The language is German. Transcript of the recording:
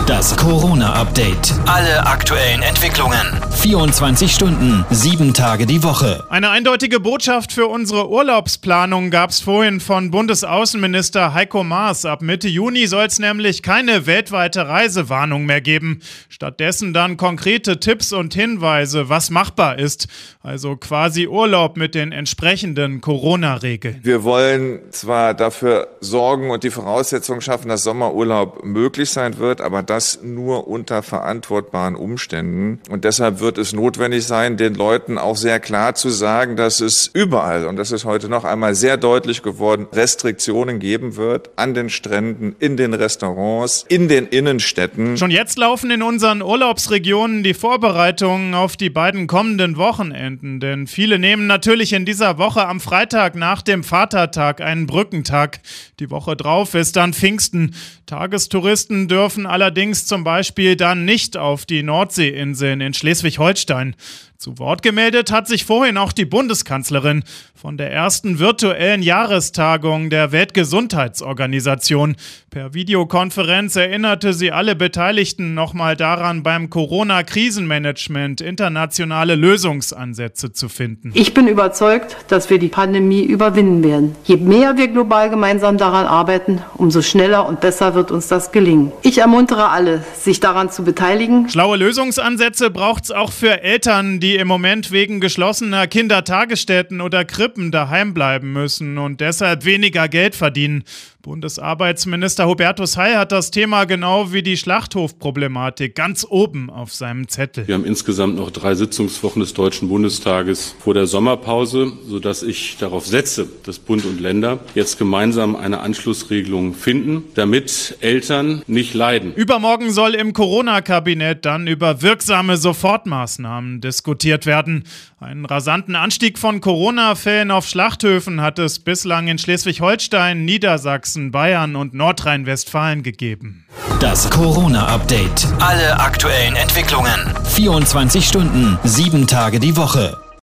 Das Corona-Update. Alle aktuellen Entwicklungen. 24 Stunden, 7 Tage die Woche. Eine eindeutige Botschaft für unsere Urlaubsplanung gab es vorhin von Bundesaußenminister Heiko Maas. Ab Mitte Juni soll es nämlich keine weltweite Reisewarnung mehr geben. Stattdessen dann konkrete Tipps und Hinweise, was machbar ist. Also quasi Urlaub mit den entsprechenden Corona-Regeln. Wir wollen zwar dafür sorgen und die Voraussetzungen schaffen, dass Sommerurlaub möglich sein wird, aber das nur unter verantwortbaren Umständen. Und deshalb wird es notwendig sein, den Leuten auch sehr klar zu sagen, dass es überall, und das ist heute noch einmal sehr deutlich geworden, Restriktionen geben wird an den Stränden, in den Restaurants, in den Innenstädten. Schon jetzt laufen in unseren Urlaubsregionen die Vorbereitungen auf die beiden kommenden Wochenenden. Denn viele nehmen natürlich in dieser Woche am Freitag nach dem Vatertag einen Brückentag. Die Woche drauf ist dann Pfingsten. Tagestouristen dürfen allerdings zum Beispiel dann nicht auf die Nordseeinseln in Schleswig-Holstein. Zu Wort gemeldet hat sich vorhin auch die Bundeskanzlerin von der ersten virtuellen Jahrestagung der Weltgesundheitsorganisation. Per Videokonferenz erinnerte sie alle Beteiligten nochmal daran, beim Corona-Krisenmanagement internationale Lösungsansätze zu finden. Ich bin überzeugt, dass wir die Pandemie überwinden werden. Je mehr wir global gemeinsam daran arbeiten, umso schneller und besser wird uns das gelingen. Ich ermuntere alle, sich daran zu beteiligen. Schlaue Lösungsansätze braucht es auch für Eltern, die im Moment wegen geschlossener Kindertagesstätten oder Krippen daheim bleiben müssen und deshalb weniger Geld verdienen. Bundesarbeitsminister Hubertus Heil hat das Thema genau wie die Schlachthofproblematik ganz oben auf seinem Zettel. Wir haben insgesamt noch 3 Sitzungswochen des Deutschen Bundestages vor der Sommerpause, sodass ich darauf setze, dass Bund und Länder jetzt gemeinsam eine Anschlussregelung finden, damit Eltern nicht leiden. Übermorgen soll im Corona-Kabinett dann über wirksame Sofortmaßnahmen diskutiert werden. Einen rasanten Anstieg von Corona-Fällen auf Schlachthöfen hat es bislang in Schleswig-Holstein, Niedersachsen, Bayern und Nordrhein-Westfalen gegeben. Das Corona-Update. Alle aktuellen Entwicklungen. 24 Stunden, 7 Tage die Woche.